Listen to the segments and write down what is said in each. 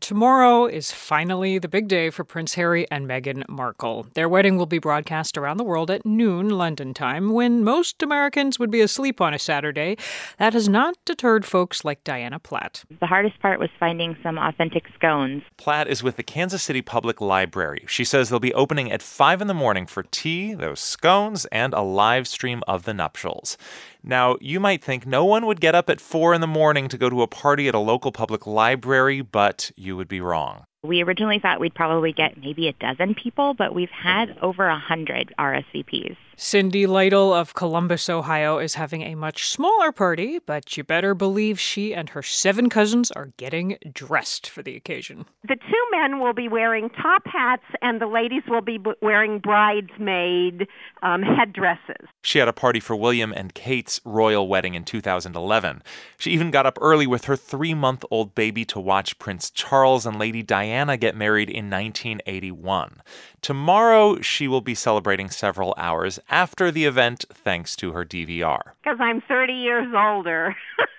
Tomorrow is finally the big day for Prince Harry and Meghan Markle. Their wedding will be broadcast around the world at noon London time, when most Americans would be asleep on a Saturday. That has not deterred folks like Diana Platt. The hardest part was finding some authentic scones. Platt is with the Kansas City Public Library. She says they'll be opening at 5 in the morning for tea, those scones, and a live stream of the nuptials. Now, you might think no one would get up at 4 in the morning to go to a party at a local public library, but you would be wrong. We originally thought we'd probably get maybe a dozen people, but we've had over 100 RSVPs. Cindy Lytle of Columbus, Ohio, is having a much smaller party, but you better believe she and her 7 cousins are getting dressed for the occasion. The 2 men will be wearing top hats, and the ladies will be wearing bridesmaid headdresses. She had a party for William and Kate's royal wedding in 2011. She even got up early with her 3-month-old baby to watch Prince Charles and Lady Diana get married in 1981. Tomorrow, she will be celebrating several hours after the event, thanks to her DVR. Because I'm 30 years older.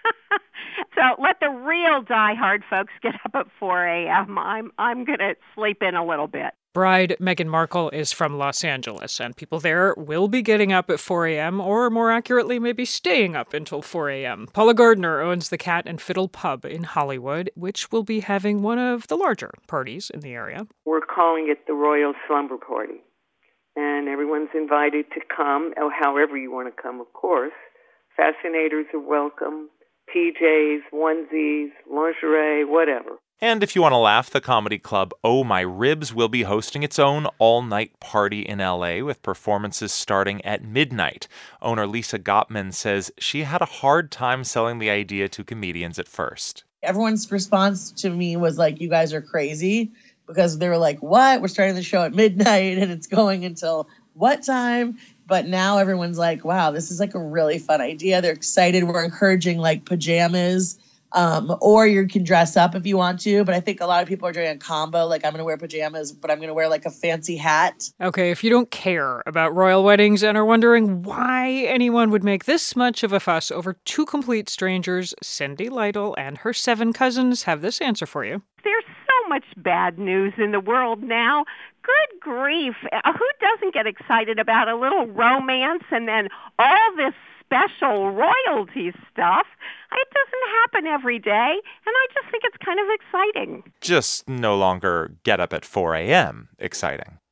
So let the real diehard folks get up at 4 a.m. I'm going to sleep in a little bit. Bride Meghan Markle is from Los Angeles, and people there will be getting up at 4 a.m., or more accurately, maybe staying up until 4 a.m. Paula Gardner owns the Cat and Fiddle Pub in Hollywood, which will be having one of the larger parties in the area. We're calling it the Royal Slumber Party, and everyone's invited to come, or however you want to come, of course. Fascinators are welcome, PJs, onesies, lingerie, whatever. And if you want to laugh, the comedy club Oh My Ribs will be hosting its own all-night party in L.A. with performances starting at midnight. Owner Lisa Gottman says she had a hard time selling the idea to comedians at first. Everyone's response to me was like, you guys are crazy, because they were like, what? We're starting the show at midnight and it's going until what time? But now everyone's like, wow, this is like a really fun idea. They're excited. We're encouraging like pajamas. Or you can dress up if you want to. But I think a lot of people are doing a combo. Like, I'm going to wear pajamas, but I'm going to wear like a fancy hat. Okay, if you don't care about royal weddings and are wondering why anyone would make this much of a fuss over 2 complete strangers, Cindy Lytle and her 7 cousins have this answer for you. There's so much bad news in the world now. Good grief. Who doesn't get excited about a little romance and then all this special royalty stuff? It doesn't happen every day, and I just think it's kind of exciting. Just no longer get up at 4 a.m. exciting.